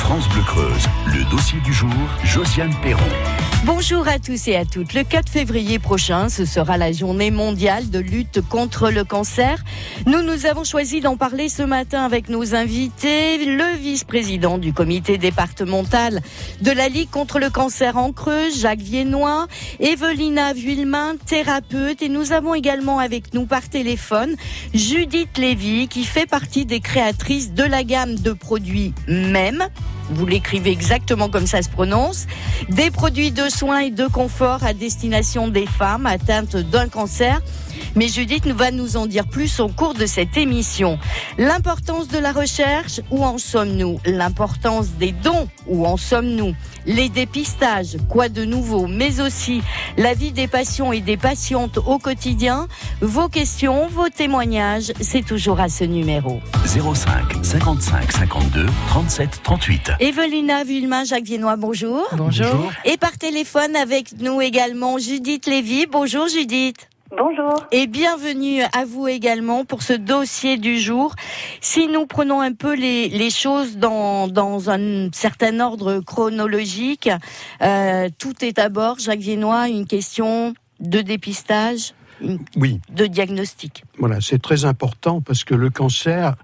France Bleu Creuse, le dossier du jour, Josiane Perron. Bonjour à tous et à toutes. Le 4 février prochain, ce sera la journée mondiale de lutte contre le cancer. Nous avons choisi d'en parler ce matin avec nos invités. Le vice-président du comité départemental de la Ligue contre le cancer en Creuse, Jacques Viennois, Evelina Vuillemin, thérapeute. Et nous avons également avec nous par téléphone Judith Lévy, qui fait partie des créatrices de la gamme de produits MEM. Vous l'écrivez exactement comme ça se prononce. Des produits de soins et de confort à destination des femmes atteintes d'un cancer. Mais Judith va nous en dire plus au cours de cette émission. L'importance de la recherche, où en sommes-nous ? L'importance des dons, où en sommes-nous ? Les dépistages, quoi de nouveau ? Mais aussi la vie des patients et des patientes au quotidien. Vos questions, vos témoignages, c'est toujours à ce numéro. 05 55 52 37 38. Evelina Vuillemin, Jacques Viennois, bonjour. Bonjour. Et par téléphone avec nous également Judith Lévy. Bonjour Judith. Bonjour. Et bienvenue à vous également pour ce dossier du jour. Si nous prenons un peu les choses dans un certain ordre chronologique, tout est d'abord, Jacques Viennois, une question de dépistage, de diagnostic. Voilà, c'est très important parce que le cancer,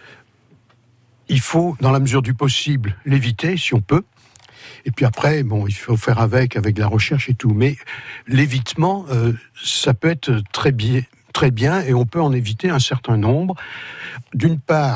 il faut, dans la mesure du possible, l'éviter si on peut. Et puis après, il faut faire avec la recherche et tout. Mais l'évitement, ça peut être très bien, et on peut en éviter un certain nombre. D'une part,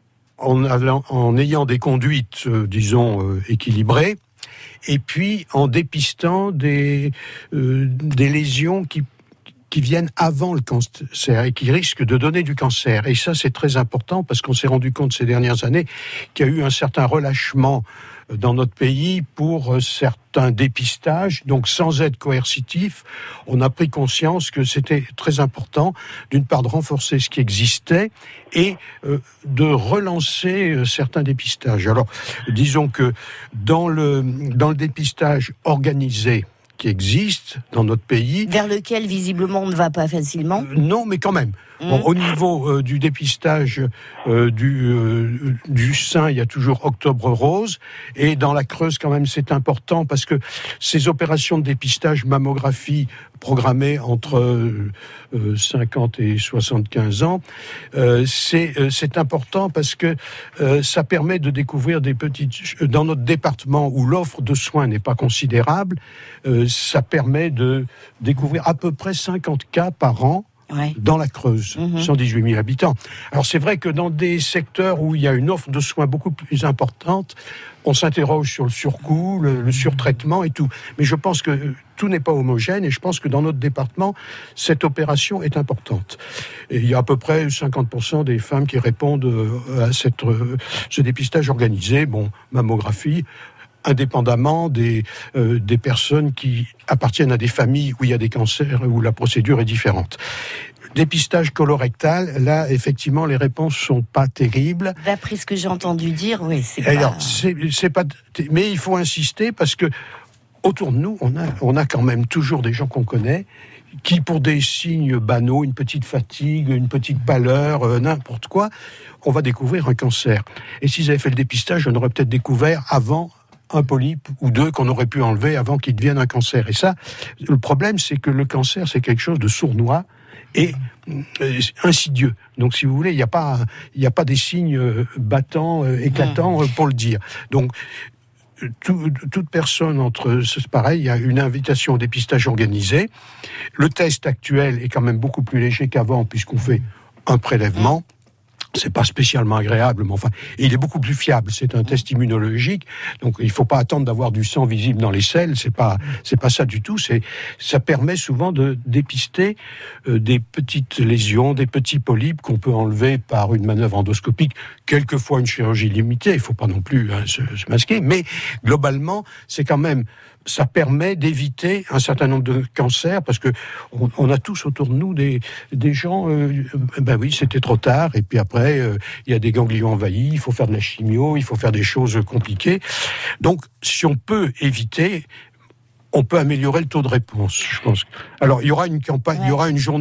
en ayant des conduites, équilibrées, et puis en dépistant des lésions qui viennent avant le cancer et qui risquent de donner du cancer. Et ça, c'est très important parce qu'on s'est rendu compte ces dernières années qu'il y a eu un certain relâchement dans notre pays pour certains dépistages, donc sans être coercitif, on a pris conscience que c'était très important, d'une part de renforcer ce qui existait et de relancer certains dépistages. Alors, disons que dans le dépistage organisé qui existe dans notre pays, vers lequel visiblement on ne va pas facilement. Non, mais quand même. Au niveau du dépistage du sein, il y a toujours Octobre Rose, et dans la Creuse quand même c'est important parce que ces opérations de dépistage mammographie programmées entre 50 et 75 ans, c'est important parce que ça permet de découvrir des petites... Dans notre département où l'offre de soins n'est pas considérable, ça permet de découvrir à peu près 50 cas par an dans la Creuse, 118 000 habitants. Alors c'est vrai que dans des secteurs où il y a une offre de soins beaucoup plus importante, on s'interroge sur le surcoût, le surtraitement et tout. Mais je pense que tout n'est pas homogène et je pense que dans notre département, cette opération est importante. Et il y a à peu près 50% des femmes qui répondent à ce dépistage organisé, mammographie, indépendamment des personnes qui appartiennent à des familles où il y a des cancers, où la procédure est différente. Dépistage colorectal, là, effectivement, les réponses sont pas terribles. D'après ce que j'ai entendu dire, oui, c'est pas... Mais il faut insister parce que autour de nous, on a quand même toujours des gens qu'on connaît qui, pour des signes banaux, une petite fatigue, une petite pâleur, n'importe quoi, on va découvrir un cancer. Et s'ils avaient fait le dépistage, on aurait peut-être découvert avant un polype ou deux qu'on aurait pu enlever avant qu'il devienne un cancer. Et ça, le problème, c'est que le cancer, c'est quelque chose de sournois et insidieux. Donc, si vous voulez, il n'y a pas des signes battants, éclatants pour le dire. Donc, toute personne c'est pareil, il y a une invitation au dépistage organisé. Le test actuel est quand même beaucoup plus léger qu'avant puisqu'on fait un prélèvement. C'est pas spécialement agréable, mais enfin, et il est beaucoup plus fiable. C'est un test immunologique, donc il faut pas attendre d'avoir du sang visible dans les selles. C'est pas ça du tout. Ça permet souvent de dépister des petites lésions, des petits polypes qu'on peut enlever par une manœuvre endoscopique, quelquefois une chirurgie limitée. Il faut pas non plus se masquer, mais globalement, c'est quand même. Ça permet d'éviter un certain nombre de cancers parce que on a tous autour de nous des gens. C'était trop tard. Et puis après, il y a des ganglions envahis. Il faut faire de la chimio. Il faut faire des choses compliquées. Donc, si on peut éviter, on peut améliorer le taux de réponse. Je pense. Alors, il y aura une campagne, il y aura une journée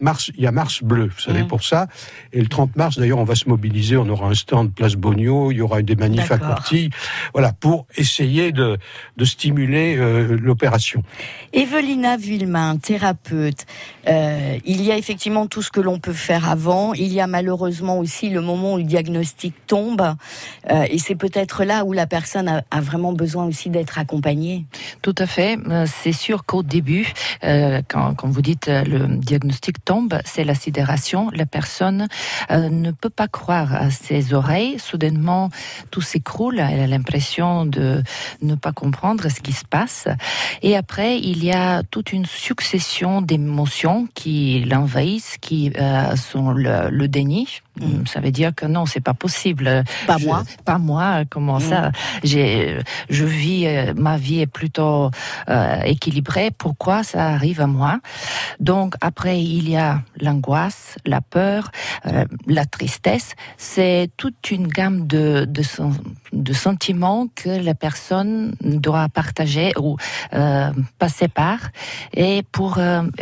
il y a Mars Bleu, vous savez, pour ça. Et le 30 mars, d'ailleurs, on va se mobiliser. On aura un stand Place Bogno, il y aura des manifs à Courtille. Voilà, pour essayer de stimuler l'opération. Evelina Villemain, thérapeute. Il y a effectivement tout ce que l'on peut faire avant. Il y a malheureusement aussi le moment où le diagnostic tombe. Et c'est peut-être là où la personne a vraiment besoin aussi d'être accompagnée. Tout à fait. C'est sûr qu'au début, quand vous dites le diagnostic tombe, c'est la sidération. La personne ne peut pas croire à ses oreilles. Soudainement, tout s'écroule. Elle a l'impression de ne pas comprendre ce qui se passe. Et après, il y a toute une succession d'émotions qui l'envahissent, qui sont le déni. Ça veut dire que non, c'est pas possible. Pas moi. Comment ça? Je vis, ma vie est plutôt équilibrée. Pourquoi ça arrive à moi? Donc après, il y a l'angoisse, la peur, la tristesse. C'est toute une gamme de sentiments que la personne doit partager ou passer par, et pour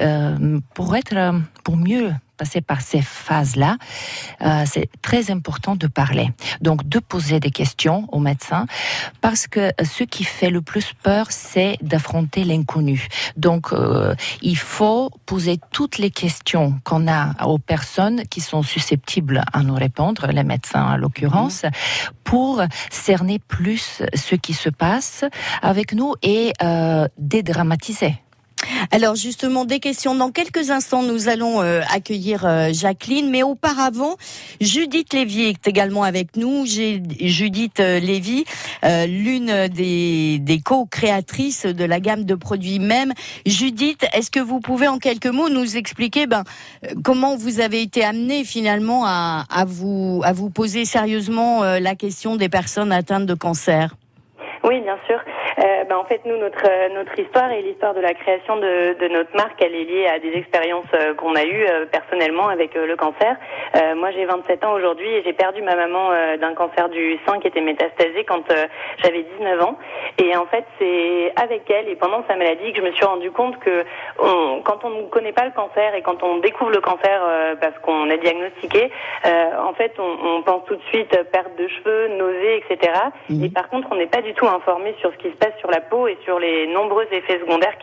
mieux passer par ces phases-là, c'est très important de parler. Donc, de poser des questions aux médecins, parce que ce qui fait le plus peur, c'est d'affronter l'inconnu. Donc, il faut poser toutes les questions qu'on a aux personnes qui sont susceptibles à nous répondre, les médecins en l'occurrence, pour cerner plus ce qui se passe avec nous et dédramatiser. Alors justement, des questions. Dans quelques instants, nous allons accueillir Jacqueline. Mais auparavant, Judith Lévy est également avec nous. Judith Lévy, l'une des co-créatrices de la gamme de produits même. Judith, est-ce que vous pouvez en quelques mots nous expliquer comment vous avez été amenée finalement à vous poser sérieusement la question des personnes atteintes de cancer? Oui, bien sûr. En fait, nous, notre histoire et l'histoire de la création de notre marque, elle est liée à des expériences qu'on a eues personnellement avec le cancer. Moi, j'ai 27 ans aujourd'hui et j'ai perdu ma maman d'un cancer du sein qui était métastasé quand j'avais 19 ans. Et en fait, c'est avec elle et pendant sa maladie que je me suis rendu compte que quand on ne connaît pas le cancer et quand on découvre le cancer parce qu'on est diagnostiqué, en fait, on pense tout de suite perte de cheveux, nausées, etc. Et par contre, on n'est pas du tout informé sur ce qui se passe sur la peau et sur les nombreux effets secondaires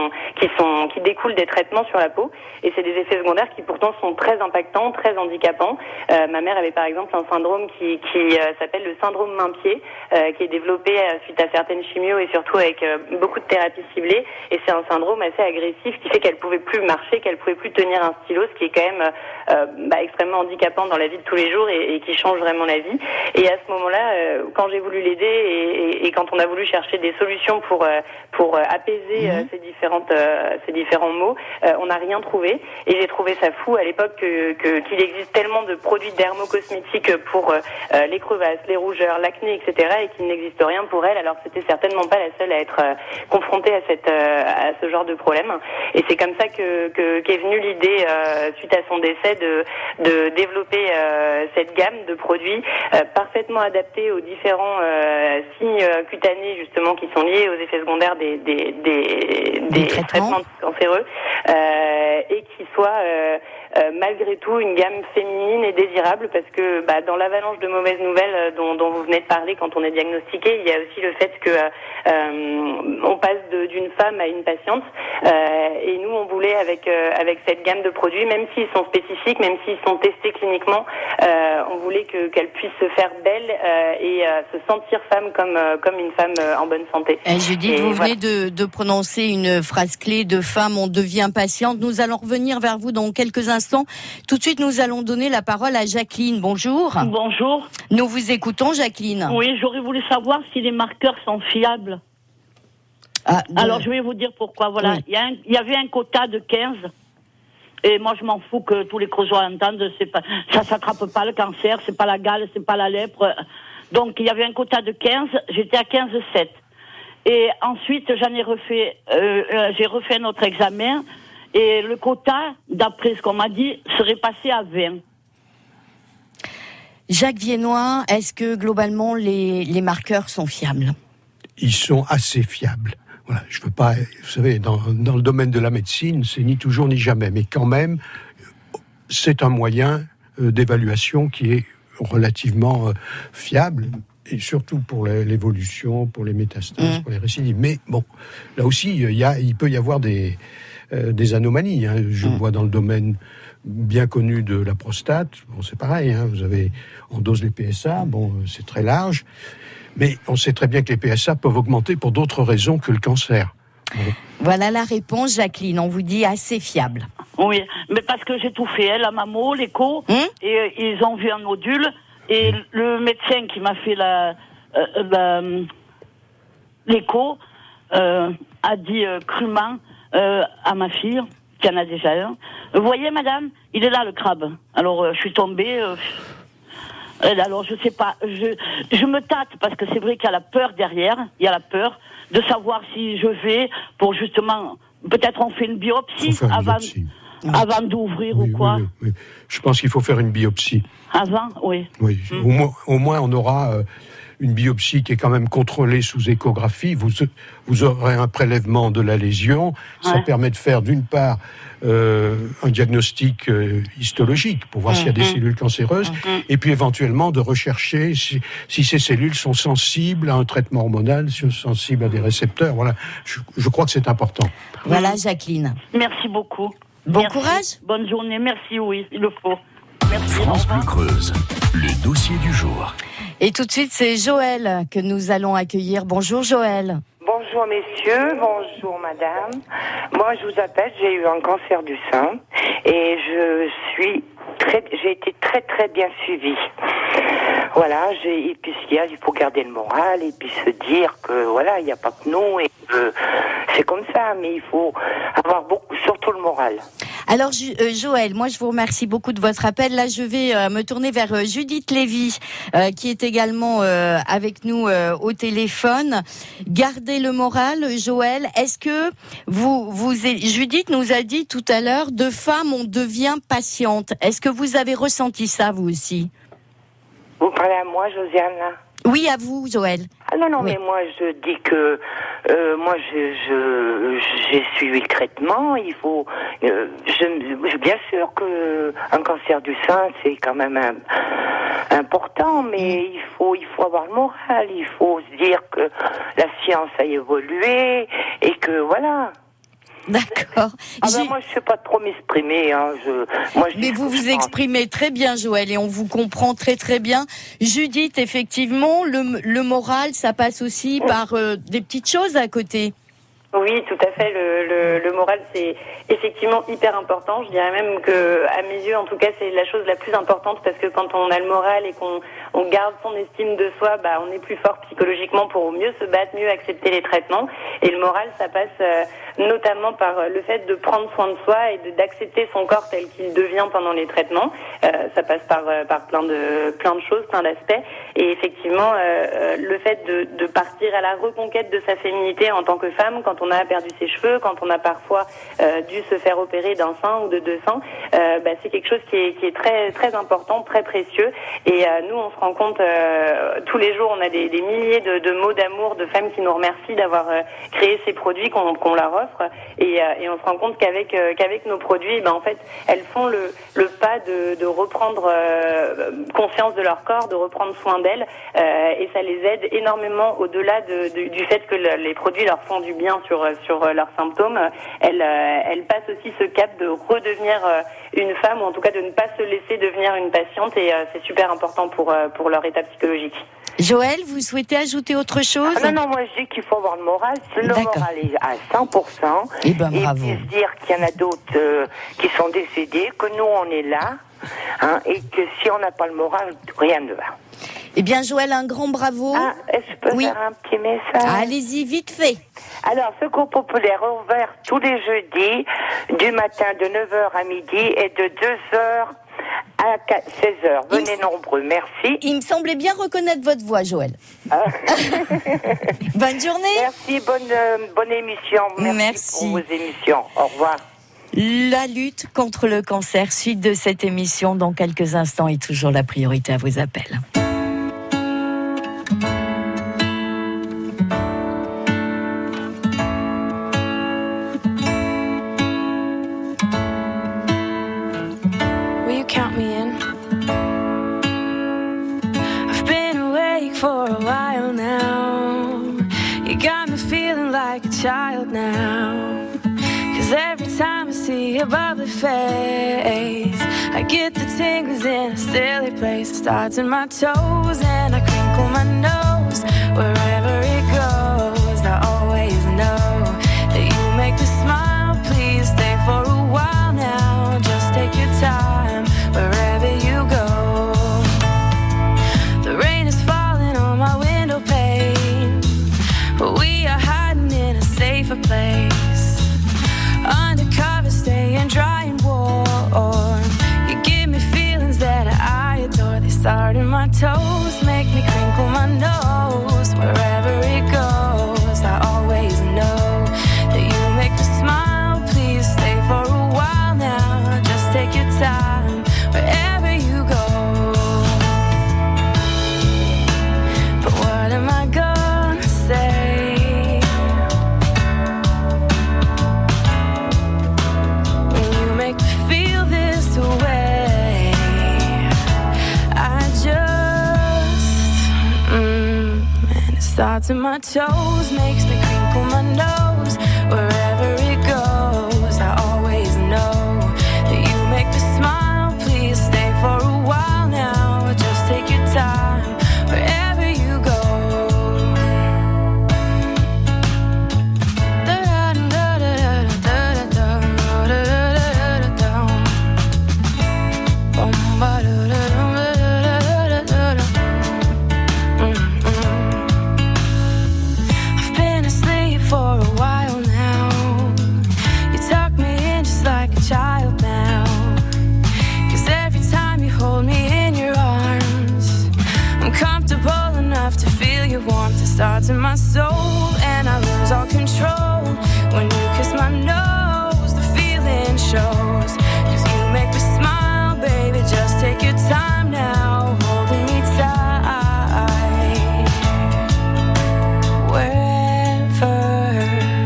qui découlent des traitements sur la peau. Et c'est des effets secondaires qui pourtant sont très impactants, très handicapants. Ma mère avait par exemple un syndrome qui s'appelle le syndrome main-pied, qui est développé suite à certaines chimios et surtout avec beaucoup de thérapies ciblées. Et c'est un syndrome assez agressif qui fait qu'elle pouvait plus marcher, qu'elle pouvait plus tenir un stylo, ce qui est quand même extrêmement handicapant dans la vie de tous les jours et qui change vraiment la vie. Et à ce moment-là, quand j'ai voulu l'aider et quand on a voulu chercher des solutions pour apaiser ces différents maux, on n'a rien trouvé. Et j'ai trouvé ça fou à l'époque qu'il existe tellement de produits dermocosmétiques pour les crevasses, les rougeurs, l'acné, etc. et qu'il n'existe rien pour elle. Alors c'était certainement pas la seule à être confrontée à ce genre de problème. Et c'est comme ça qu'est venue l'idée suite à son décès de développer cette gamme de produits parfaitement adaptés aux différents signes cutanés justement qui sont liés aux effets secondaires des traitements cancéreux et qui soient malgré tout une gamme féminine et désirable, parce que dans l'avalanche de mauvaises nouvelles dont vous venez de parler quand on est diagnostiqué, il y a aussi le fait que on passe d'une femme à une patiente et nous on voulait avec cette gamme de produits, même s'ils sont spécifiques, même s'ils sont testés cliniquement, on voulait qu'elle puisse se faire belle et se sentir femme comme une femme en bonne santé. Judith, vous venez de prononcer une phrase clé de femme, on devient patiente. Nous allons revenir vers vous dans quelques instants. Tout de suite, nous allons donner la parole à Jacqueline. Bonjour. Bonjour. Nous vous écoutons, Jacqueline. Oui, j'aurais voulu savoir si les marqueurs sont fiables. Alors, je vais vous dire pourquoi. Voilà, oui. Il y avait un quota de 15. Et moi, je m'en fous que tous les creusois entendent. Ça s'attrape pas le cancer, c'est pas la gale, c'est pas la lèpre. Donc, il y avait un quota de 15. J'étais à 15,7. Et ensuite, j'ai refait notre examen. Et le quota, d'après ce qu'on m'a dit, serait passé à 20. Jacques Viennois, est-ce que globalement les marqueurs sont fiables ? Ils sont assez fiables. Voilà, je veux pas, vous savez, dans le domaine de la médecine, c'est ni toujours ni jamais, mais quand même, c'est un moyen d'évaluation qui est relativement fiable, et surtout pour l'évolution, pour les métastases, pour les récidives. Mais bon, là aussi, il peut y avoir des anomalies. Hein. Je vois dans le domaine bien connu de la prostate, bon, c'est pareil, hein, on dose les PSA, bon, c'est très large, mais on sait très bien que les PSA peuvent augmenter pour d'autres raisons que le cancer. Bon. Voilà la réponse, Jacqueline, on vous dit assez fiable. Oui, mais parce que j'ai tout fait, la mammo, l'écho, et ils ont vu un nodule, et le médecin qui m'a fait l'écho a dit crûment à ma fille, qui en a déjà un, vous voyez madame, il est là le crabe. Alors je suis tombée, alors je sais pas, je me tâte, parce que c'est vrai qu'il y a la peur derrière, il y a la peur de savoir si je vais, pour justement, peut-être on fait une biopsie avant d'ouvrir ou quoi. Oui. Je pense qu'il faut faire une biopsie. Avant, oui. Oui, au moins on aura une biopsie qui est quand même contrôlée sous échographie. Vous aurez un prélèvement de la lésion. Ça permet de faire d'une part un diagnostic histologique pour voir s'il y a des cellules cancéreuses, et puis éventuellement de rechercher si ces cellules sont sensibles à un traitement hormonal, si elles sont sensibles à des récepteurs. Voilà, je crois que c'est important. Voilà, Jacqueline. Merci beaucoup. Bon courage. Bonne journée. Merci, oui, il le faut. Merci. France Bleu Creuse, le dossier du jour. Et tout de suite, c'est Joël que nous allons accueillir. Bonjour Joël. Bonjour messieurs, bonjour madame. Moi je vous appelle, j'ai eu un cancer du sein et j'ai été très très bien suivie. Voilà, et puis il faut garder le moral et puis se dire que voilà, il n'y a pas que nous et c'est comme ça, mais il faut avoir surtout le moral. Alors Joël, moi je vous remercie beaucoup de votre appel. Là je vais me tourner vers Judith Lévy qui est également avec nous au téléphone. Gardez le moral, Joël. Est-ce que Judith nous a dit tout à l'heure, de femme on devient patiente. Est-ce que vous avez ressenti ça vous aussi? Vous parlez à moi, Josiane, là? Oui, à vous, Joël. Ah non, oui. Mais moi je dis que moi j'ai suivi le traitement. Il faut, bien sûr que un cancer du sein c'est quand même important, mais il faut avoir le moral. Il faut se dire que la science a évolué et que voilà. D'accord. Moi, je ne sais pas trop m'exprimer. Hein. Mais vous vous exprimez très bien, Joël, et on vous comprend très très bien. Judith, effectivement, le moral, ça passe aussi par des petites choses à côté. Oui, tout à fait. Le moral, c'est effectivement hyper important. Je dirais même que, à mes yeux, en tout cas, c'est la chose la plus importante parce que quand on a le moral et qu'on garde son estime de soi, on est plus fort psychologiquement pour mieux se battre, mieux accepter les traitements. Et le moral, ça passe notamment par le fait de prendre soin de soi et d'accepter son corps tel qu'il devient pendant les traitements. Ça passe par plein de choses, plein d'aspects. Et effectivement, le fait de partir à la reconquête de sa féminité en tant que femme, quand on a perdu ses cheveux, quand on a parfois dû se faire opérer d'un sein ou de deux seins, c'est quelque chose qui est très très important, très précieux. Et nous, on se rend compte tous les jours, on a des milliers de mots d'amour de femmes qui nous remercient d'avoir créé ces produits qu'on leur offre. Et on se rend compte qu'avec nos produits, en fait, elles font le pas de reprendre conscience de leur corps, de reprendre soin d'elles, et ça les aide énormément au-delà du fait que les produits leur font du bien sur leurs symptômes. Elles passent aussi ce cap de redevenir une femme, ou en tout cas de ne pas se laisser devenir une patiente, et c'est super important pour leur état psychologique. Joël, vous souhaitez ajouter autre chose? Non, moi je dis qu'il faut avoir le moral. Le moral est à 100%. Et bravo. Et puis se dire qu'il y en a d'autres qui sont décédés, que nous on est là, et que si on n'a pas le moral, rien ne va. Eh bien, Joël, un grand bravo. Est-ce que je peux faire un petit message? Allez-y, vite fait. Alors, Secours Populaire ouvert tous les jeudis, du matin de 9h à midi et de 2h à 16h. Venez nombreux, merci. Il me semblait bien reconnaître votre voix, Joël. Bonne journée. Merci, bonne émission. Merci pour vos émissions. Au revoir. La lutte contre le cancer, suite de cette émission dans quelques instants, et toujours la priorité à vos appels. while now. You got me feeling like a child now. 'Cause every time I see your bubbly face, I get the tingles in a silly place. It starts in my toes and I crinkle my nose. Wherever it goes, I always know that you make me smile. Please stay for a while now. Just take your time wherever you go. The rain is falling on my window pane, but we are hiding in a safer place. Undercover, staying dry and warm. You give me feelings that I adore. They start in my toes, make me crinkle my nose. Wherever it goes, I always know that you make me smile. Please stay for a while now. Just take your time wherever you go. But what am I gonna say? Starts in my toes, makes me crinkle my nose. Wherever it goes, I always know that you make me smile. Please stay for a while now. Just take your time wherever you go. Child now, 'cause every time you hold me in your arms, I'm comfortable enough to feel your warmth. It starts in my soul and I lose all control. When you kiss my nose, the feeling shows. 'Cause you make me smile, baby, just take your time now, holding me tight. Wherever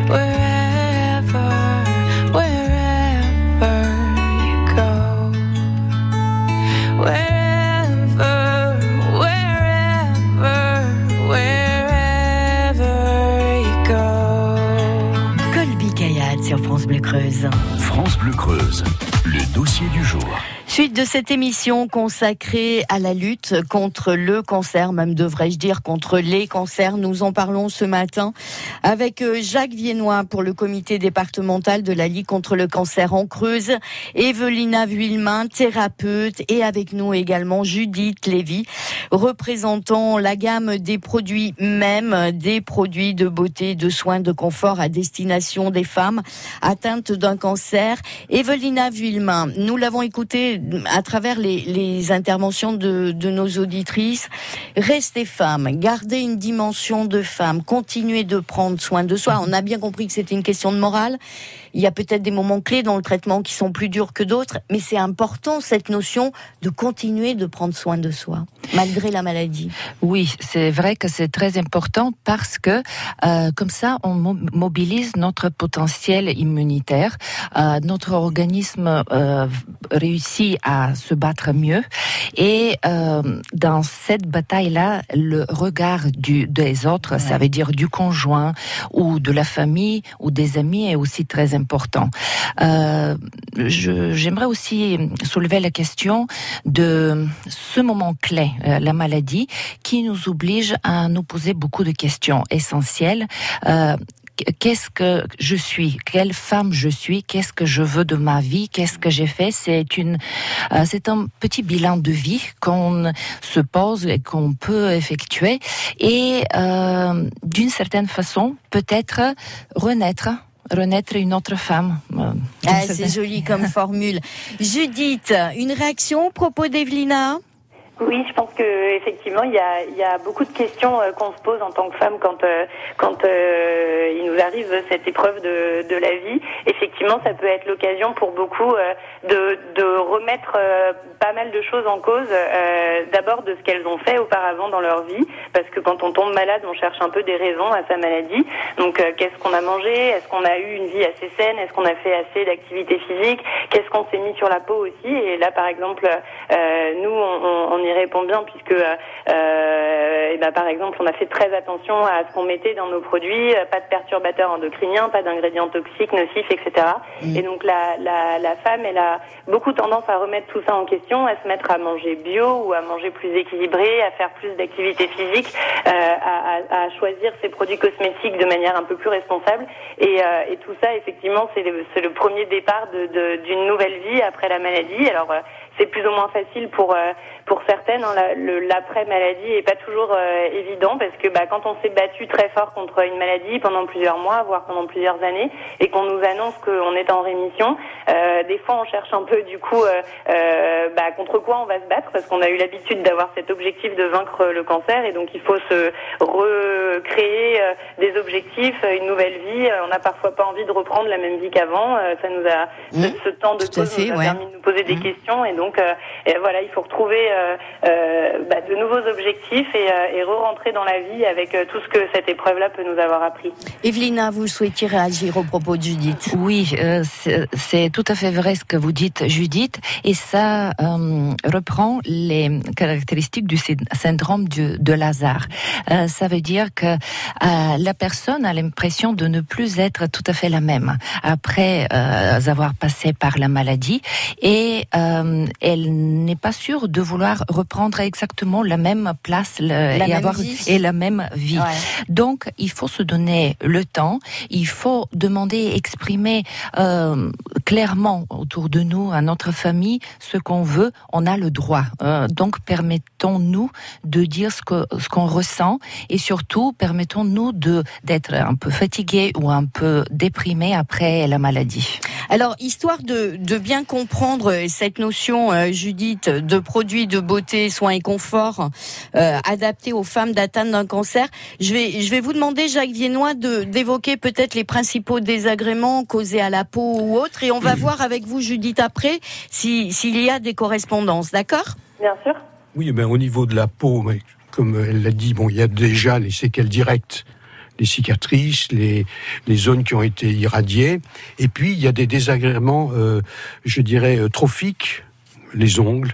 sur France Bleu Creuse. France Bleu Creuse, le dossier du jour. Suite de cette émission consacrée à la lutte contre le cancer, même devrais-je dire contre les cancers. Nous en parlons ce matin avec Jacques Viennois pour le comité départemental de la Ligue contre le cancer en Creuse, Evelina Vuillemin, thérapeute, et avec nous également Judith Lévy, représentant la gamme des produits même, des produits de beauté, de soins, de confort à destination des femmes atteintes d'un cancer. Evelina Vuillemin, nous l'avons écouté à travers les interventions de nos auditrices. Rester femme, garder une dimension de femme, continuer de prendre soin de soi. On a bien compris que c'était une question de morale. Il y a peut-être des moments clés dans le traitement qui sont plus durs que d'autres, mais c'est important cette notion de continuer de prendre soin de soi, malgré la maladie. Oui, c'est vrai que c'est très important parce que comme ça, on mobilise notre potentiel immunitaire. Notre organisme réussit à se battre mieux. Et dans cette bataille-là, le regard des autres, ça veut dire du conjoint ou de la famille ou des amis, est aussi très important. J'aimerais aussi soulever la question de ce moment clé, la maladie, qui nous oblige à nous poser beaucoup de questions essentielles. Qu'est-ce que je suis? Quelle femme je suis? Qu'est-ce que je veux de ma vie? Qu'est-ce que j'ai fait? C'est un petit bilan de vie qu'on se pose et qu'on peut effectuer. Et d'une certaine façon, peut-être renaître une autre femme. C'est joli comme formule. Judith, une réaction au propos d'Evelina ? Oui, je pense que effectivement il y a beaucoup de questions qu'on se pose en tant que femme quand il nous arrive cette épreuve de la vie. Effectivement, ça peut être l'occasion pour beaucoup de remettre pas mal de choses en cause. D'abord de ce qu'elles ont fait auparavant dans leur vie, parce que quand on tombe malade, on cherche un peu des raisons à sa maladie. Donc qu'est-ce qu'on a mangé? Est-ce qu'on a eu une vie assez saine? Est-ce qu'on a fait assez d'activité physique? Qu'est-ce qu'on s'est mis sur la peau aussi? Et là, par exemple, nous on y y répond bien puisque par exemple on a fait très attention à ce qu'on mettait dans nos produits, pas de perturbateurs endocriniens, pas d'ingrédients toxiques, nocifs, etc. Et donc la femme, elle a beaucoup tendance à remettre tout ça en question, à se mettre à manger bio ou à manger plus équilibré, à faire plus d'activité physique, à choisir ses produits cosmétiques de manière un peu plus responsable. Et tout ça, effectivement, c'est le premier départ d'une nouvelle vie après la maladie. Alors c'est plus ou moins facile pour certaines. Hein, l'après-maladie est pas toujours évident parce que quand on s'est battu très fort contre une maladie pendant plusieurs mois, voire pendant plusieurs années, et qu'on nous annonce qu'on est en rémission, des fois on cherche un peu du coup contre quoi on va se battre parce qu'on a eu l'habitude d'avoir cet objectif de vaincre le cancer et donc il faut se recréer des objectifs, une nouvelle vie. On n'a parfois pas envie de reprendre la même vie qu'avant. Ça nous a ce temps de pause nous a permis de nous poser des questions et donc voilà, il faut retrouver de nouveaux objectifs et re-rentrer dans la vie avec tout ce que cette épreuve-là peut nous avoir appris. Evelyna, vous souhaitiez réagir au propos de Judith? Oui, c'est tout à fait vrai ce que vous dites, Judith, et ça reprend les caractéristiques du syndrome de Lazare. Ça veut dire que la personne a l'impression de ne plus être tout à fait la même après avoir passé par la maladie et elle n'est pas sûre de vouloir reprendre exactement la même place et la même vie. Ouais. Donc, il faut se donner le temps, il faut demander, exprimer clairement autour de nous, à notre famille, ce qu'on veut, on a le droit. Donc, permettons-nous de dire ce qu'on ressent et surtout, permettons-nous d'être un peu fatigués ou un peu déprimés après la maladie. Alors, histoire de bien comprendre cette notion, Judith, de produits de beauté, soins et confort adaptés aux femmes atteintes d'un cancer, je vais vous demander, Jacques Viennois, d'évoquer peut-être les principaux désagréments causés à la peau ou autres, et on va voir avec vous, Judith, après, s'il y a des correspondances, d'accord ? Bien sûr. Oui, au niveau de la peau, comme elle l'a dit, il y a déjà les séquelles directes, les cicatrices, les zones qui ont été irradiées. Et puis, il y a des désagréments, je dirais, trophiques, les ongles,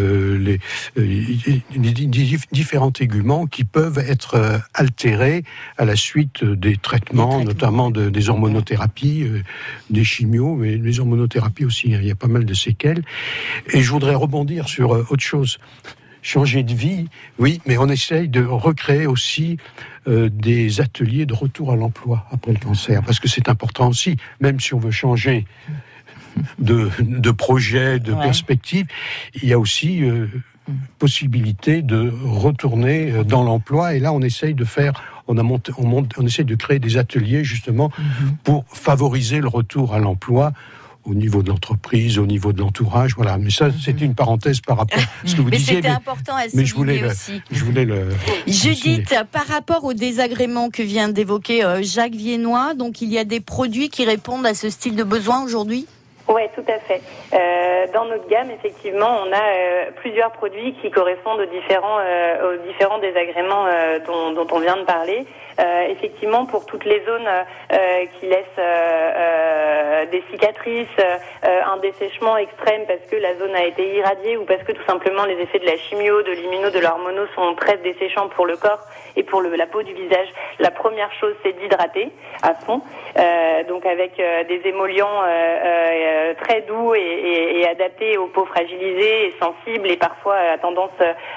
différents téguments qui peuvent être altérés à la suite des traitements. Notamment des hormonothérapies, des chimios, mais les hormonothérapies aussi, il y a pas mal de séquelles. Et je voudrais rebondir sur autre chose. Changer de vie, oui, mais on essaye de recréer aussi des ateliers de retour à l'emploi après le cancer, parce que c'est important aussi, même si on veut changer de projet, de perspective, il y a aussi possibilité de retourner dans l'emploi, et là on essaye de faire, on essaye de créer des ateliers justement pour favoriser le retour à l'emploi au niveau de l'entreprise, au niveau de l'entourage, voilà. Mais ça, c'était une parenthèse par rapport à ce que vous disiez. C'était important à souligner aussi. Je voulais le... Judith, par rapport aux désagréments que vient d'évoquer Jacques Viennois, donc il y a des produits qui répondent à ce style de besoin aujourd'hui ? Oui, tout à fait. Dans notre gamme, effectivement, on a plusieurs produits qui correspondent aux différents désagréments dont on vient de parler. Effectivement, pour toutes les zones qui laissent des cicatrices, un dessèchement extrême parce que la zone a été irradiée ou parce que tout simplement les effets de la chimio, de l'immuno, de l'hormono sont très desséchants pour le corps et pour la peau du visage. La première chose, c'est d'hydrater à fond, donc avec des émollients très doux et adaptés aux peaux fragilisées et sensibles et parfois à tendance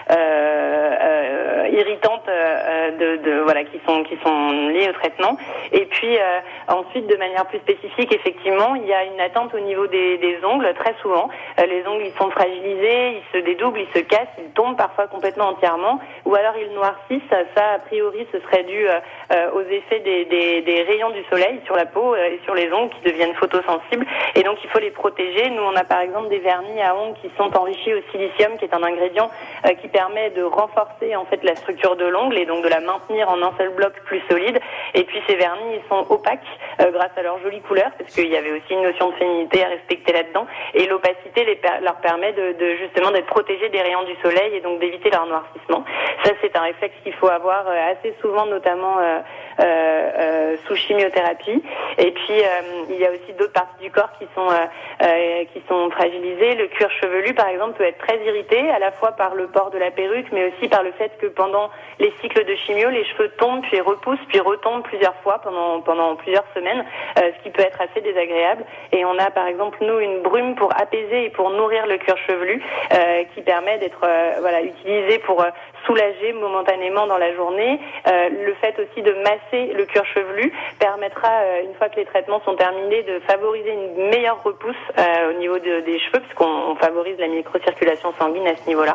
irritante qui sont liées au traitement. Et puis ensuite, de manière plus spécifique, effectivement, il y a une atteinte au niveau des ongles très souvent. Les ongles, ils sont fragilisés, ils se dédoublent, ils se cassent, ils tombent parfois complètement entièrement, ou alors ils noircissent. Ça, a priori, ce serait dû aux effets des rayons du soleil sur la peau et sur les ongles qui deviennent photosensibles. Et donc, il faut les protéger. Nous, on a par exemple des vernis à ongles qui sont enrichis au silicium, qui est un ingrédient qui permet de renforcer en fait la structure de l'ongle et donc de la maintenir en un seul bloc plus solide. Et puis ces vernis, ils sont opaques grâce à leur jolie couleur, parce qu'il y avait aussi une notion de féminité à respecter là-dedans. Et l'opacité leur permet de justement d'être protégés des rayons du soleil et donc d'éviter leur noircissement. Ça, c'est un réflexe qu'il faut avoir assez souvent, notamment sous chimiothérapie. Et puis il y a aussi d'autres parties du corps qui sont fragilisées. Le cuir chevelu, par exemple, peut être très irrité, à la fois par le port de la perruque, mais aussi par le fait que pendant les cycles de chimio, les cheveux tombent, puis repoussent, puis retombent plusieurs fois pendant plusieurs semaines, ce qui peut être assez désagréable. Et on a, par exemple, nous, une brume pour apaiser et pour nourrir le cuir chevelu, qui permet d'être utilisé pour soulager momentanément dans la journée. Le fait aussi de masser le cuir chevelu permettra, une fois que les traitements sont terminés, de favoriser une meilleure repousse au niveau des cheveux, puisqu'on favorise la microcirculation sanguine à ce niveau-là.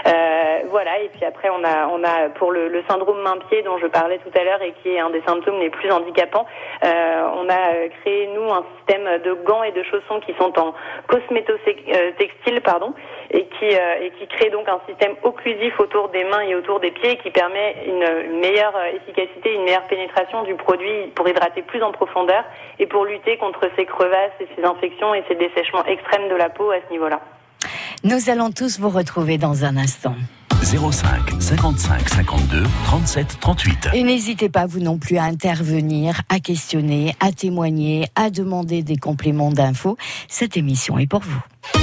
Et puis après on a pour le syndrome main-pied dont je parlais tout à l'heure et qui est un des symptômes les plus handicapants, on a créé nous un système de gants et de chaussons qui sont en cosméto-textile, et qui crée donc un système occlusif autour des mains et autour des pieds qui permet une meilleure efficacité, une meilleure pénétration du produit pour hydrater plus en profondeur et pour lutter contre ces crevasses et ces infections et ces dessèchements extrêmes de la peau à ce niveau-là. Nous allons tous vous retrouver dans un instant. 05 55 52 37 38. Et n'hésitez pas, vous non plus, à intervenir, à questionner, à témoigner, à demander des compléments d'infos. Cette émission est pour vous.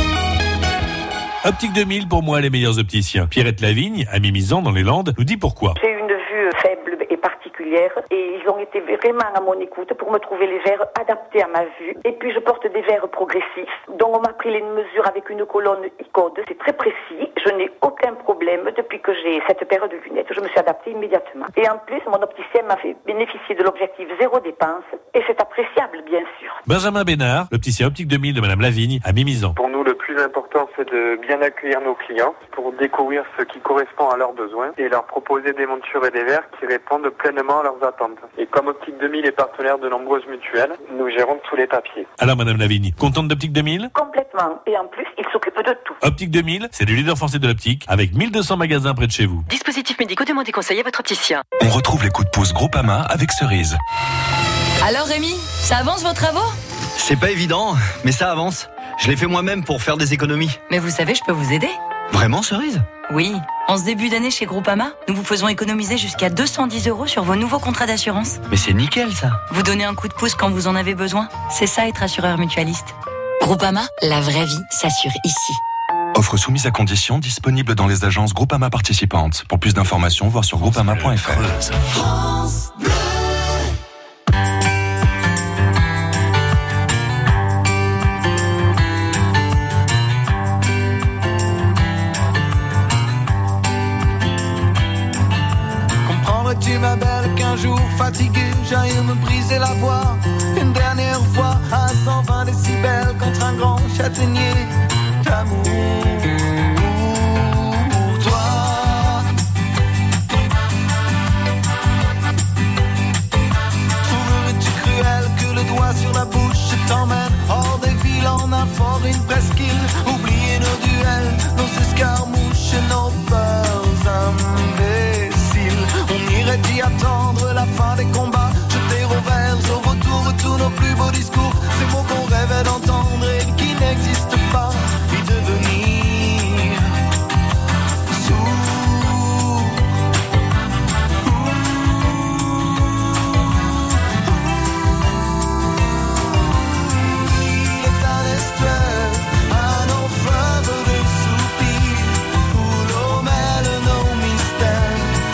Optique 2000, pour moi, les meilleurs opticiens. Pierrette Lavigne, à Mimizan, dans les Landes, nous dit pourquoi. J'ai une vue faible et particulière et ils ont été vraiment à mon écoute pour me trouver les verres adaptés à ma vue. Et puis je porte des verres progressifs, dont on m'a pris les mesures avec une colonne I-code. C'est très précis, je n'ai aucun problème depuis que j'ai cette paire de lunettes. Je me suis adaptée immédiatement. Et en plus, mon opticien m'a fait bénéficier de l'objectif zéro dépense et c'est appréciable, bien sûr. Benjamin Bénard, l'opticien Optique 2000 de Madame Lavigne, à Mimizan. Pour nous, le plus important, c'est de bien accueillir nos clients pour découvrir ce qui correspond à leurs besoins et leur proposer des montures et des verres qui répondent pleinement à leurs attentes. Et comme Optique 2000 est partenaire de nombreuses mutuelles, nous gérons tous les papiers. Alors Madame Lavigne, contente d'Optique 2000 ? Complètement. Et en plus, il s'occupe de tout. Optique 2000, c'est le leader français de l'optique avec 1200 magasins près de chez vous. Dispositifs médicaux, demandez conseil à votre opticien. On retrouve les coups de pouce Groupama avec Cerise. Alors Rémi, ça avance vos travaux ? C'est pas évident, mais ça avance. Je l'ai fait moi-même pour faire des économies. Mais vous savez, je peux vous aider. Vraiment, Cerise ? Oui. En ce début d'année chez Groupama, nous vous faisons économiser jusqu'à 210 € sur vos nouveaux contrats d'assurance. Mais c'est nickel, ça. Vous donnez un coup de pouce quand vous en avez besoin. C'est ça, être assureur mutualiste. Groupama, la vraie vie s'assure ici. Offre soumise à conditions, disponible dans les agences Groupama participantes. Pour plus d'informations, voir sur groupama.fr. France Bleu. Tu ma belle qu'un jour fatigué j'aille me briser la voix une dernière fois à 120 décibels contre un grand châtaignier d'amour pour toi. Trouverais-tu cruel que le doigt sur la bouche t'emmène hors des villes en un fort, une presqu'île, oublier nos duels, nos escarmouches et nos peurs imbéciles. On irait y attendre la fin des combats, jeter au vert au retour tous nos plus beaux discours, ces mots qu'on rêvait d'entendre et qui n'existent pas, y devenir sourd. Il est un estuaire, un orfèvre de soupirs, où l'eau mêle nos mystères.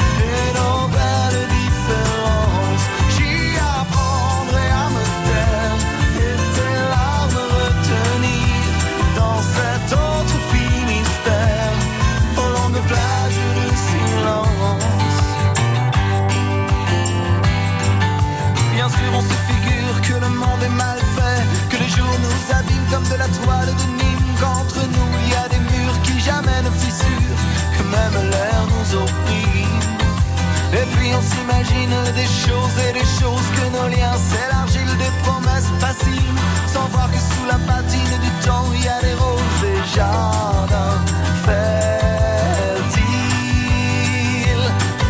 Comme de la toile de Nîmes, qu'entre nous il y a des murs qui jamais ne fissurent, que même l'air nous opprime. Et puis on s'imagine des choses et des choses, que nos liens c'est l'argile des promesses faciles, sans voir que sous la patine du temps il y a des roses et jardins fertiles.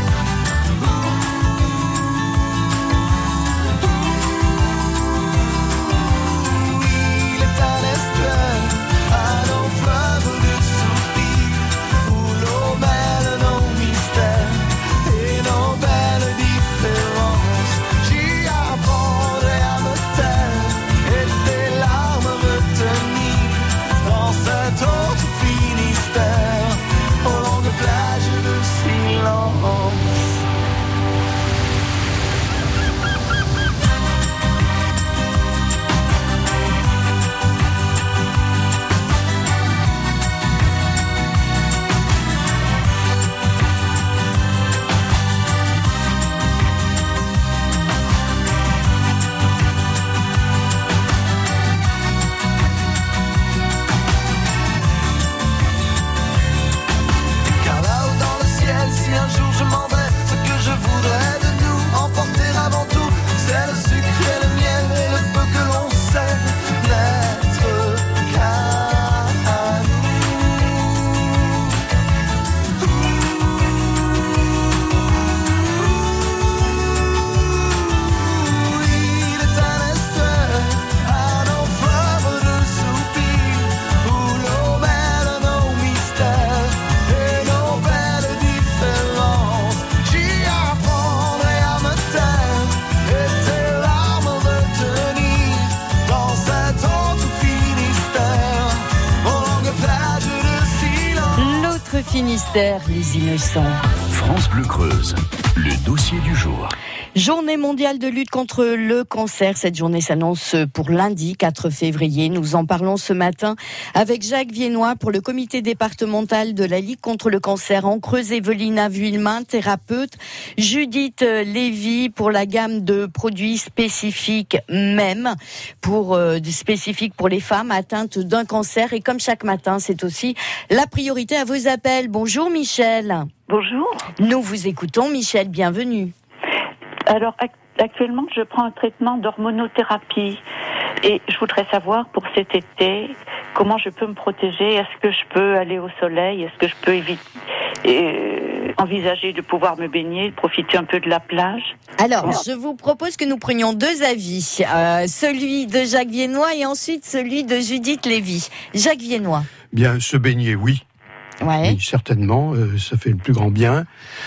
Finistère, les innocents. France Bleu Creuse, le dossier du jour. Journée mondiale de lutte contre le cancer. Cette journée s'annonce pour lundi 4 février. Nous en parlons ce matin avec Jacques Viennois pour le comité départemental de la Ligue contre le cancer en Creuse, Evelina Vuillemin, thérapeute, Judith Lévy pour la gamme de produits spécifiques spécifiques pour les femmes atteintes d'un cancer. Et comme chaque matin, c'est aussi la priorité à vos appels. Bonjour Michel. Bonjour. Nous vous écoutons Michel, bienvenue. Alors, actuellement, je prends un traitement d'hormonothérapie et je voudrais savoir pour cet été comment je peux me protéger. Est-ce que je peux aller au soleil? Est-ce que je peux envisager de pouvoir me baigner, profiter un peu de la plage? Alors, je vous propose que nous prenions deux avis. Celui de Jacques Viennois et ensuite celui de Judith Lévy. Jacques Viennois. Bien, se baigner, oui. Ouais. Oui, certainement, ça fait le plus grand bien.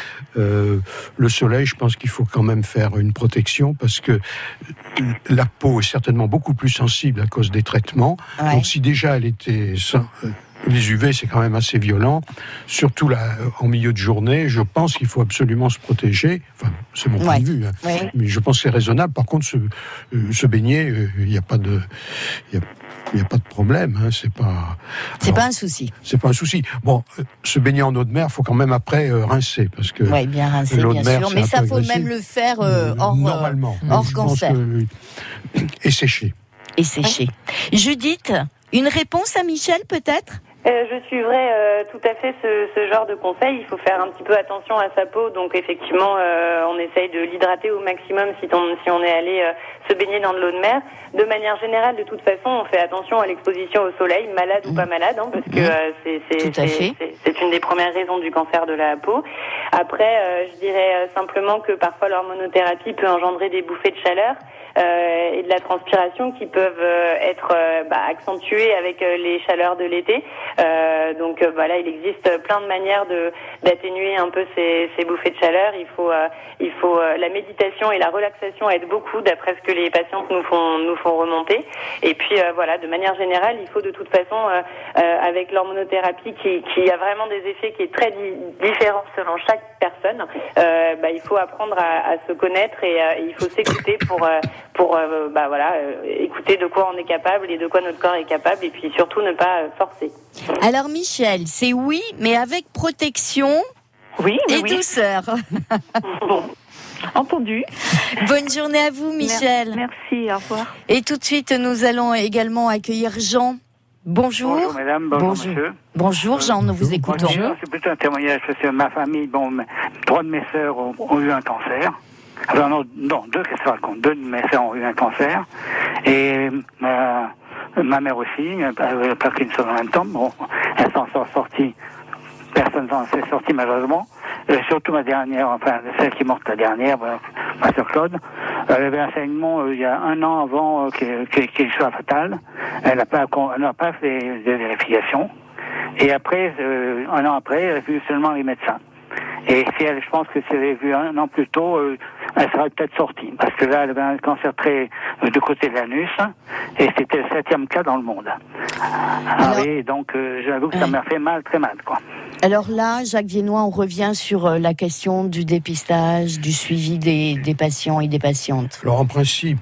Le soleil, je pense qu'il faut quand même faire une protection parce que la peau est certainement beaucoup plus sensible à cause des traitements. Ouais. Donc si déjà elle était les UV, c'est quand même assez violent, surtout là, en milieu de journée. Je pense qu'il faut absolument se protéger. Enfin, c'est mon point de vue, hein. Ouais. Mais je pense que c'est raisonnable. Par contre, se baigner, il n'y a pas de problème, hein. C'est pas un souci. C'est pas un souci. Bon, se baigner en eau de mer, faut quand même après rincer parce que bien rincer, l'eau bien de mer, sûr. Mais ça, faut même le faire hors cancer. Et sécher. Et sécher. Judith, une réponse à Michel peut-être? Je suivrai tout à fait ce genre de conseil. Il faut faire un petit peu attention à sa peau. Donc effectivement, on essaye de l'hydrater au maximum si on est allé se baigner dans de l'eau de mer. De manière générale, de toute façon, on fait attention à l'exposition au soleil, malade ou pas malade, hein, parce que c'est une des premières raisons du cancer de la peau. Après, je dirais simplement que parfois l'hormonothérapie peut engendrer des bouffées de chaleur. Et de la transpiration qui peuvent être accentuées avec les chaleurs de l'été. Donc là, il existe plein de manières d'atténuer un peu ces bouffées de chaleur. Il faut la méditation et la relaxation aident beaucoup, d'après ce que les patientes nous font remonter. Et puis de manière générale, il faut de toute façon, avec l'hormonothérapie qui a vraiment des effets qui est très différents selon chaque personne, il faut apprendre à se connaître et il faut s'écouter pour écouter de quoi on est capable et de quoi notre corps est capable, et puis surtout ne pas forcer. Alors Michel, c'est oui, mais avec protection et douceur. Bon, entendu. Bonne journée à vous Michel. Merci, au revoir. Et tout de suite, nous allons également accueillir Jean. Bonjour. Bonjour mesdames, bonjour monsieur. Bonjour Jean, nous vous écoutons. Bonjour. C'est plutôt un témoignage parce que ma famille, 3 de mes sœurs ont eu un cancer. Enfin, non, deux, qu'est-ce que ça raconte? 2 de mes sœurs ont eu un cancer. Et ma mère aussi, elle a plaqué une sœur en même temps. Bon, elle s'en sort sortie. Personne s'en est sorti malheureusement. Surtout ma dernière, enfin celle qui est morte la dernière, ma sœur Claude. Elle avait un saignement il y a 1 an avant qu'il soit fatal. Elle n'a pas fait de vérification. Et après, 1 an après, elle a vu seulement les médecins. Et si elle, je pense que si elle avait vu 1 an plus tôt, elle serait peut-être sortie. Parce que là, elle avait un cancer du côté de l'anus, et c'était le 7e cas dans le monde. Et donc, j'avoue que ça m'a fait mal, très mal, quoi. Alors là, Jacques Viennois, on revient sur la question du dépistage, du suivi des patients et des patientes. Alors en principe,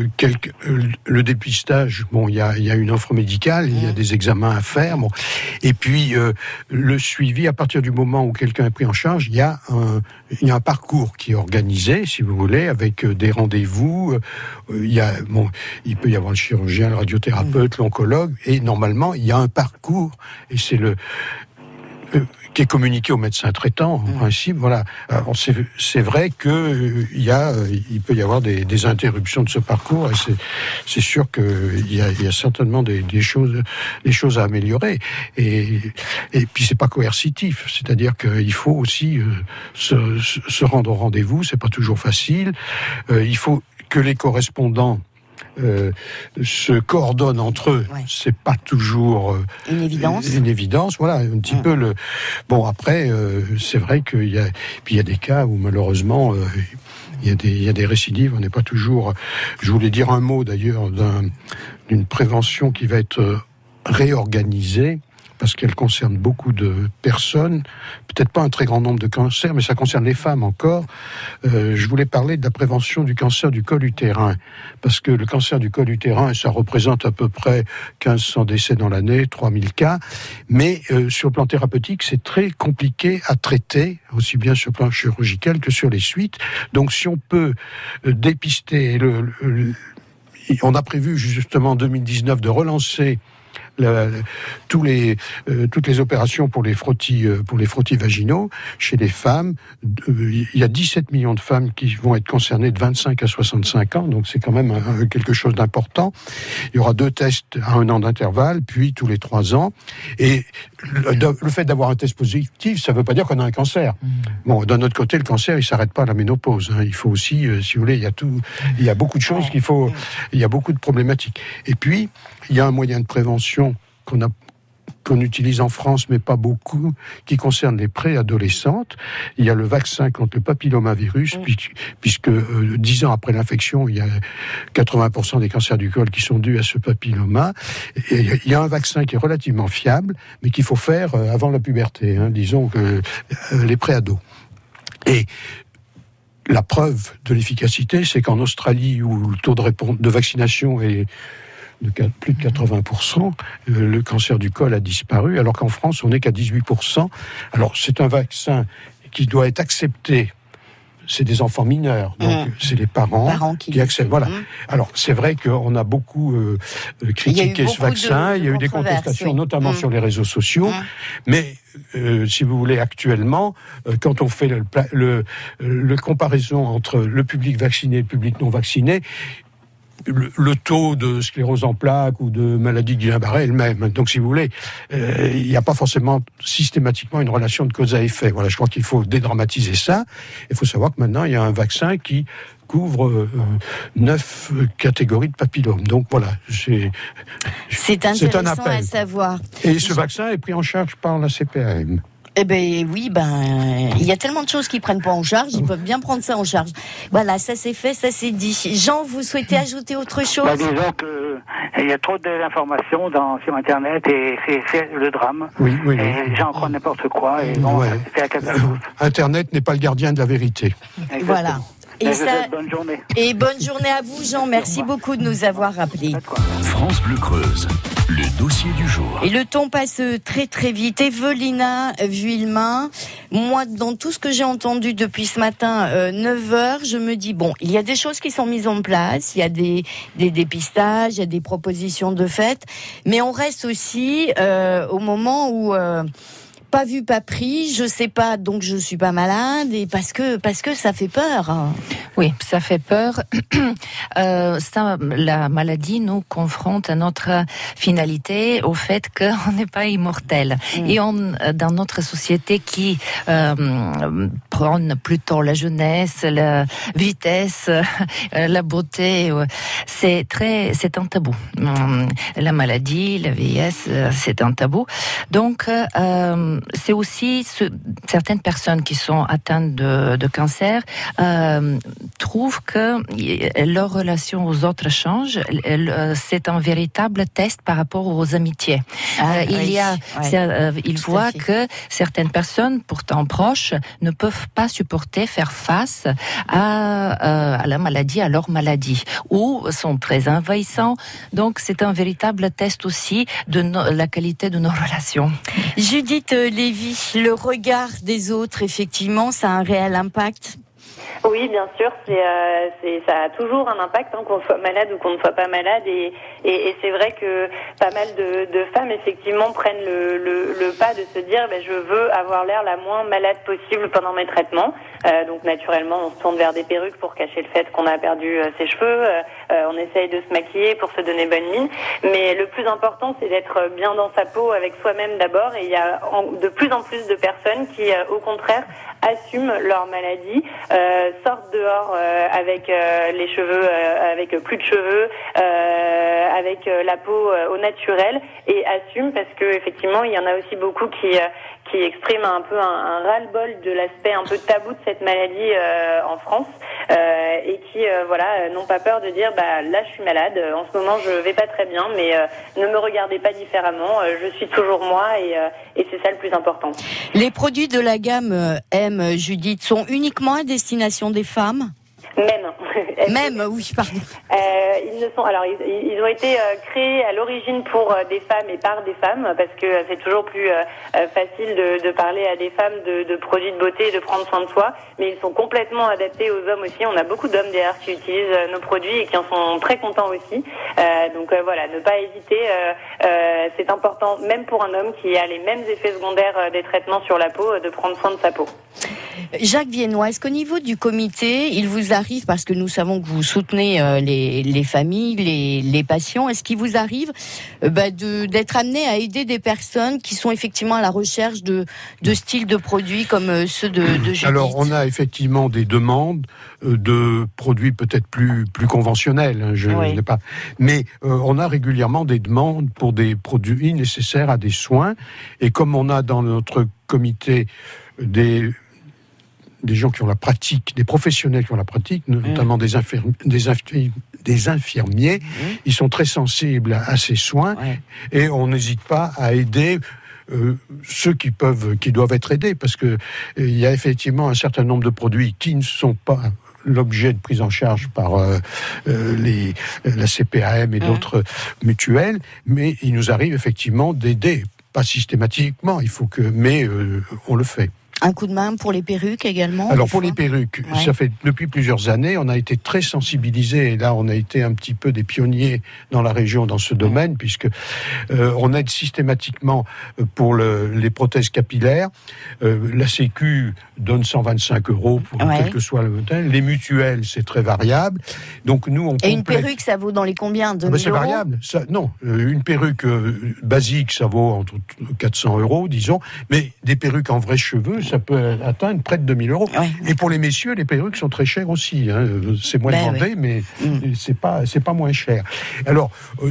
le dépistage, il y a une offre médicale, il y a des examens à faire, et puis le suivi, à partir du moment où quelqu'un est pris en charge, il y a un parcours qui est organisé, si vous voulez, avec des rendez-vous. Il peut y avoir le chirurgien, le radiothérapeute, l'oncologue, et normalement, il y a un parcours, et c'est qui est communiqué au médecin traitant, en principe. Voilà. Alors, c'est vrai il peut y avoir des interruptions de ce parcours, et c'est sûr qu'il y a certainement des choses à améliorer. Et puis c'est pas coercitif, c'est-à-dire qu'il faut aussi se rendre au rendez-vous. C'est pas toujours facile. Il faut que les correspondants se coordonnent entre eux. C'est pas toujours une évidence. Voilà, un petit peu le. Bon, après, c'est vrai qu'il y a des cas où malheureusement il y a des récidives. On n'est pas toujours. Je voulais dire un mot d'ailleurs d'une prévention qui va être réorganisée. parce qu'elle concerne beaucoup de personnes, peut-être pas un très grand nombre de cancers, mais ça concerne les femmes encore. Je voulais parler de la prévention du cancer du col utérin, parce que le cancer du col utérin, ça représente à peu près 1500 décès dans l'année, 3000 cas, mais sur le plan thérapeutique, c'est très compliqué à traiter, aussi bien sur le plan chirurgical que sur les suites. Donc si on peut dépister, on a prévu justement en 2019 de relancer toutes les opérations pour les frottis vaginaux chez les femmes. Il y a 17 millions de femmes qui vont être concernées de 25 à 65 ans, donc c'est quand même quelque chose d'important. Il y aura 2 tests à 1 an d'intervalle, puis tous les 3 ans. Et le fait d'avoir un test positif, ça ne veut pas dire qu'on a un cancer. Bon, d'un autre côté, le cancer, il ne s'arrête pas à la ménopause. Il faut aussi, si vous voulez, il y a beaucoup de choses il y a beaucoup de problématiques. Et puis, il y a un moyen de prévention qu'on utilise en France, mais pas beaucoup, qui concerne les préadolescentes. Il y a le vaccin contre le papillomavirus, puisque 10 ans après l'infection, il y a 80% des cancers du col qui sont dus à ce papilloma. Et il y a un vaccin qui est relativement fiable, mais qu'il faut faire avant la puberté, disons que les préados. Et la preuve de l'efficacité, c'est qu'en Australie, où le taux de vaccination est de plus de 80%, le cancer du col a disparu, alors qu'en France, on n'est qu'à 18%. Alors, c'est un vaccin qui doit être accepté. C'est des enfants mineurs, donc c'est les parents qui acceptent. Voilà. Alors, c'est vrai qu'on a beaucoup critiqué ce vaccin. Il y a eu des contestations, notamment sur les réseaux sociaux. Mais, si vous voulez, actuellement, quand on fait le comparaison entre le public vacciné et le public non vacciné, le taux de sclérose en plaques ou de maladie de Guillain-Barré est le même. Donc, si vous voulez, il n'y a pas forcément systématiquement une relation de cause à effet. Voilà, je crois qu'il faut dédramatiser ça. Il faut savoir que maintenant, il y a un vaccin qui couvre 9 catégories de papillomes. Donc voilà, c'est intéressant à savoir. Et ce vaccin est pris en charge par la CPAM. Eh ben oui, il y a tellement de choses qu'ils prennent pas en charge, ils peuvent bien prendre ça en charge. Voilà, ça c'est fait, ça c'est dit. Jean, vous souhaitez ajouter autre chose ? Disons que il y a trop d'informations sur Internet et c'est le drame. Oui. Et les gens croient n'importe quoi et c'est la catastrophe. Internet n'est pas le gardien de la vérité. Exactement. Voilà. Bonne journée. Et bonne journée à vous, Jean. Merci beaucoup de nous avoir rappelés. France Bleu Creuse, le dossier du jour. Et le temps passe très très vite. Evelina Vuillemin, moi, dans tout ce que j'ai entendu depuis ce matin, 9h, je me dis, bon, il y a des choses qui sont mises en place, il y a des dépistages, il y a des propositions de fête, mais on reste aussi au moment où... pas vu, pas pris, je sais pas, donc je suis pas malade, et parce que ça fait peur. Oui, ça fait peur. La maladie nous confronte à notre finalité, au fait qu'on n'est pas immortel. Et dans notre société qui prône plutôt la jeunesse, la vitesse, la beauté, c'est un tabou. La maladie, la vieillesse, c'est un tabou. Donc, c'est aussi certaines personnes qui sont atteintes de cancer trouvent que leur relation aux autres change. C'est un véritable test par rapport aux amitiés. Ils voient que certaines personnes, pourtant proches, ne peuvent pas supporter faire face à la maladie, à leur maladie, ou sont très envahissants. Donc c'est un véritable test aussi de la qualité de nos relations. Judith Lévy, le regard des autres, effectivement, ça a un réel impact. Oui, bien sûr, ça a toujours un impact, qu'on soit malade ou qu'on ne soit pas malade, et c'est vrai que pas mal de femmes effectivement prennent le pas de se dire je veux avoir l'air la moins malade possible pendant mes traitements. Donc naturellement, on se tourne vers des perruques pour cacher le fait qu'on a perdu ses cheveux. On essaye de se maquiller pour se donner bonne mine, mais le plus important, c'est d'être bien dans sa peau avec soi-même d'abord. Et il y a de plus en plus de personnes qui, au contraire, assument leur maladie, sortent dehors avec les cheveux, avec plus de cheveux, avec la peau au naturel, et assument, parce que effectivement il y en a aussi beaucoup qui expriment un peu un ras-le-bol de l'aspect un peu tabou de cette maladie en France, et qui n'ont pas peur de dire là je suis malade, en ce moment je vais pas très bien, mais ne me regardez pas différemment, je suis toujours moi, et c'est ça le plus important. Les produits de la gamme M, Judith, sont uniquement à destination des femmes ? Même, oui, pardon. Ils ont été créés à l'origine pour des femmes et par des femmes, parce que c'est toujours plus facile de parler à des femmes de produits de beauté et de prendre soin de soi, mais ils sont complètement adaptés aux hommes aussi. On a beaucoup d'hommes derrière qui utilisent nos produits et qui en sont très contents aussi. Ne pas hésiter, c'est important, même pour un homme qui a les mêmes effets secondaires des traitements sur la peau, de prendre soin de sa peau. Jacques Viennois, est-ce qu'au niveau du comité, il vous arrive, parce que nous savons que vous soutenez les familles, les patients, est-ce qu'il vous arrive d'être amené à aider des personnes qui sont effectivement à la recherche de styles de produits comme ceux de Judith ? Alors, on a effectivement des demandes de produits peut-être plus conventionnels, je n'ai pas. Mais on a régulièrement des demandes pour des produits nécessaires à des soins, et comme on a dans notre comité des gens qui ont la pratique, des professionnels qui ont la pratique, notamment des infirmiers, ils sont très sensibles à ces soins, et on n'hésite pas à aider ceux qui doivent être aidés, parce que il y a effectivement un certain nombre de produits qui ne sont pas l'objet de prise en charge par la CPAM et d'autres mutuelles, mais il nous arrive effectivement d'aider, pas systématiquement, mais on le fait. Un coup de main pour les perruques également ? Alors pour les perruques, ça fait depuis plusieurs années, on a été très sensibilisés, et là on a été un petit peu des pionniers dans la région dans ce domaine, puisque on aide systématiquement pour les prothèses capillaires. La Sécu donne 125 € pour quel que soit le modèle. Les mutuelles, c'est très variable. Donc nous, on complète. Et une perruque, ça vaut dans les combien ? 2 000 c'est variable. Une perruque basique, ça vaut entre 400 €, disons, mais des perruques en vrais cheveux, ça peut atteindre près de 2 000 €. Et pour les messieurs, les perruques sont très chères aussi. C'est moins demandé, mais c'est pas moins cher. Alors,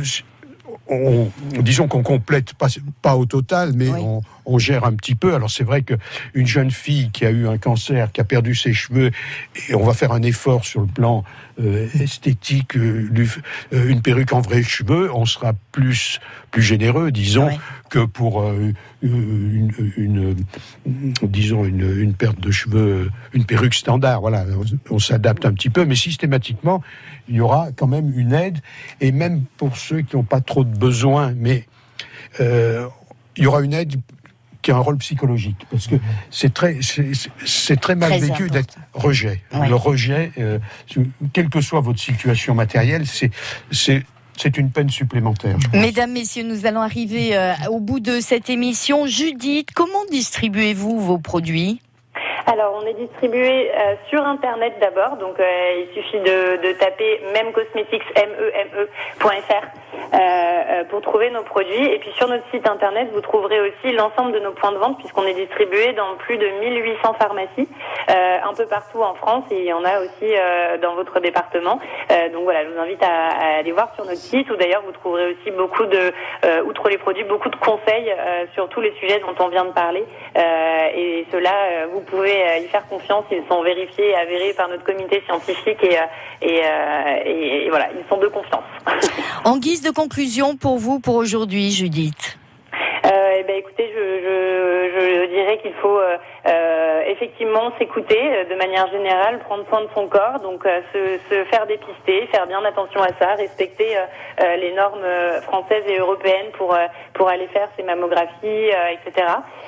disons qu'on complète pas au total, mais on gère un petit peu. Alors c'est vrai qu'une jeune fille qui a eu un cancer, qui a perdu ses cheveux, et on va faire un effort sur le plan esthétique, une perruque en vrais cheveux, on sera plus généreux, disons, que pour une perte de cheveux, une perruque standard. Voilà, on s'adapte un petit peu, mais systématiquement, il y aura quand même une aide, et même pour ceux qui n'ont pas trop de besoins, mais il y aura une aide qui a un rôle psychologique, parce que c'est très mal vécu d'être rejet. Le rejet, quelle que soit votre situation matérielle, c'est une peine supplémentaire. Mesdames, messieurs, nous allons arriver au bout de cette émission. Judith, comment distribuez-vous vos produits ? Alors, on est distribué sur Internet d'abord, donc il suffit de taper memecosmetics, meme.fr pour trouver nos produits. Et puis sur notre site Internet, vous trouverez aussi l'ensemble de nos points de vente, puisqu'on est distribué dans plus de 1800 pharmacies, un peu partout en France, et il y en a aussi dans votre département. Donc voilà, je vous invite à aller voir sur notre site, où d'ailleurs vous trouverez aussi beaucoup outre les produits, beaucoup de conseils sur tous les sujets dont on vient de parler. Et ceux-là, vous pouvez y faire confiance, ils sont vérifiés et avérés par notre comité scientifique, et voilà, ils sont de confiance. En guise de conclusion pour vous, pour aujourd'hui, Judith. Écoutez, je dirais qu'il faut effectivement s'écouter de manière générale, prendre soin de son corps, donc se faire dépister, faire bien attention à ça, respecter les normes françaises et européennes pour aller faire ses mammographies, etc.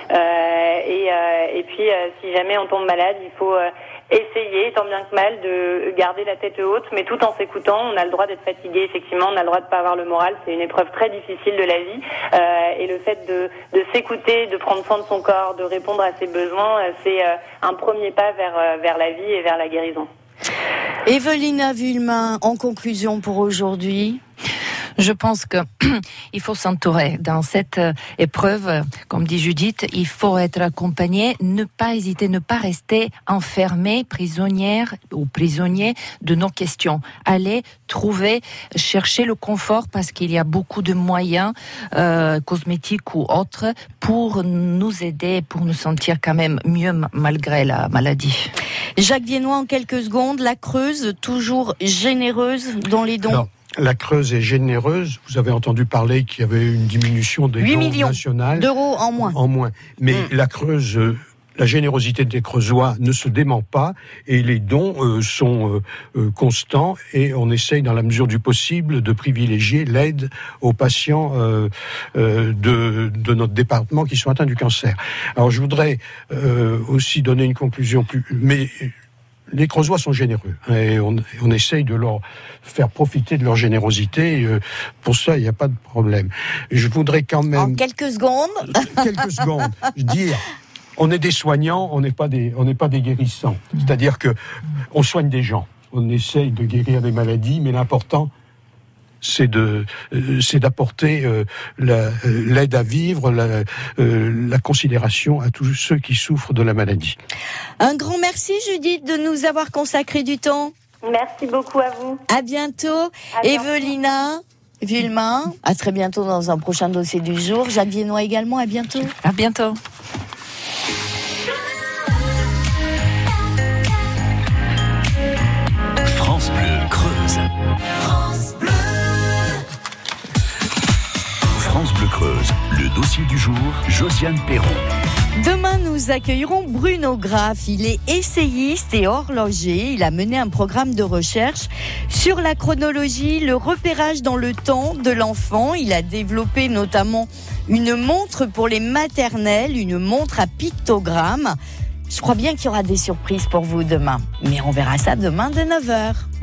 Et puis si jamais on tombe malade, il faut essayer, tant bien que mal, de garder la tête haute, mais tout en s'écoutant. On a le droit d'être fatigué, effectivement, on a le droit de pas avoir le moral, c'est une épreuve très difficile de la vie, et le fait de s'écouter, de prendre soin de son corps, de répondre à ses besoins, c'est un premier pas vers la vie et vers la guérison. Evelina Villemain, en conclusion pour aujourd'hui. Je pense que il faut s'entourer dans cette épreuve, comme dit Judith, il faut être accompagné, ne pas hésiter, ne pas rester enfermé, prisonnière ou prisonnier de nos questions. Allez trouver, chercher le confort parce qu'il y a beaucoup de moyens cosmétiques ou autres pour nous aider, pour nous sentir quand même mieux malgré la maladie. Jacques Viennois, en quelques secondes, la Creuse, toujours généreuse dans les dons. Alors, la Creuse est généreuse. Vous avez entendu parler qu'il y avait une diminution des 8 dons millions nationales. d'euros en moins. En moins. Mais la Creuse, la générosité des Creusois ne se dément pas et les dons sont constants et on essaye dans la mesure du possible de privilégier l'aide aux patients de notre département qui sont atteints du cancer. Alors je voudrais aussi donner une conclusion mais les Creusois sont généreux et on essaye de leur faire profiter de leur générosité. Pour ça, il n'y a pas de problème. Je voudrais quand même... En quelques secondes. Dire... On est des soignants, on n'est pas des guérissants. C'est-à-dire que on soigne des gens. On essaye de guérir des maladies, mais l'important, c'est d'apporter l'aide à vivre, la considération à tous ceux qui souffrent de la maladie. Un grand merci, Judith, de nous avoir consacré du temps. Merci beaucoup à vous. À bientôt. Evelina, Vilma, à très bientôt dans un prochain dossier du jour. Jacques Viennois également, à bientôt. À bientôt. France Bleu Creuse. France Bleu Creuse, le dossier du jour, Josiane Perron. Demain, nous accueillerons Bruno Graff. Il est essayiste et horloger. Il a mené un programme de recherche sur la chronologie, le repérage dans le temps de l'enfant. Il a développé notamment une montre pour les maternelles, une montre à pictogramme. Je crois bien qu'il y aura des surprises pour vous demain. Mais on verra ça demain dès 9h.